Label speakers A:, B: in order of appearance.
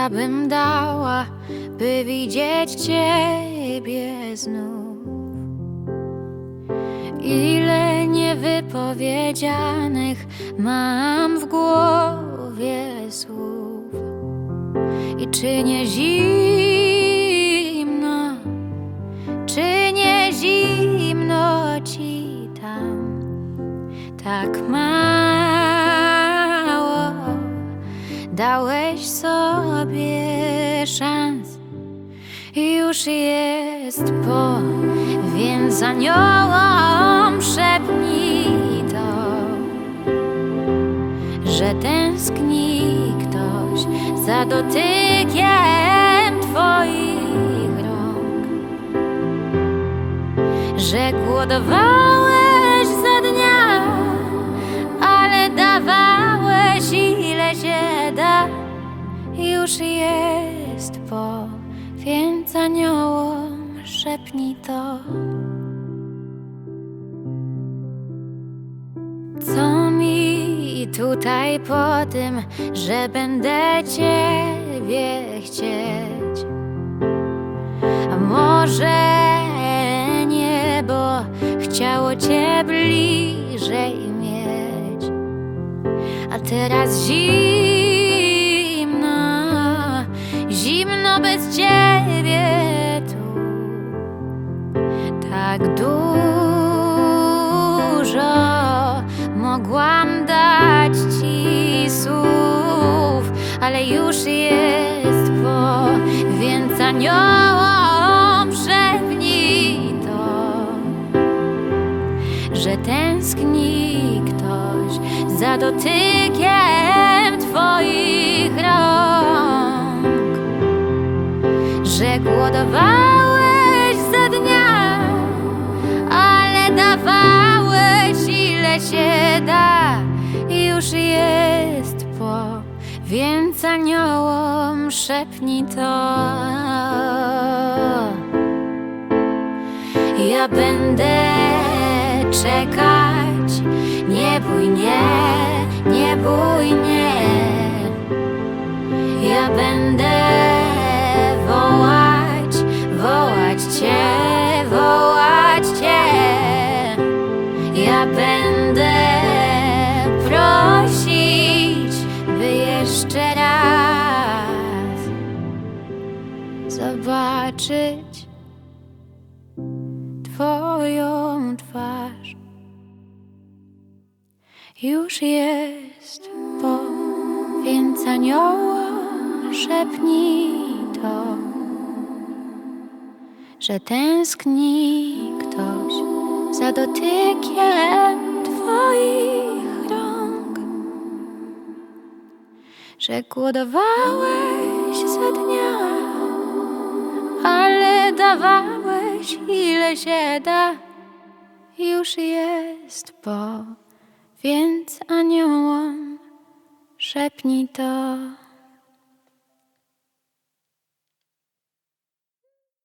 A: ja bym dała, by widzieć Ciebie znów. Ile niewypowiedzianych mam w głowie słów. I czy nie zimno, Ci tam tak mało dałeś sobie szans? Już jest po, więc aniołom szepnij to, że tęskni ktoś za dotykiem Twoich rąk, że głodowałeś za dnia, ale dawałeś ile się da. Już jest po, więc aniołom szepnij to. Co mi tutaj po tym, że będę Ciebie chcieć? A może niebo chciało Cię bliżej mieć, a teraz zimno bez Ciebie tu. Tak dużo mogłam dać Ci słów, ale już jest po, więc aniołom szepnij to, że tęskni ktoś za dotykiem Twoich rąk, że głodowałeś za dnia, ale dawałeś ile się da. Już jest po, więc aniołom szepnij to. Ja będę czekać, nie bój, nie bój, nie. Ja będę wołać Cię. Ja będę prosić, by jeszcze raz zobaczyć Twoją twarz. Już jest po, więc aniołom szepnij to, że tęskni ktoś za dotykiem Twoich rąk, że głodowałeś za dnia, ale dawałeś ile się da. Już jest po, więc aniołom szepnij to.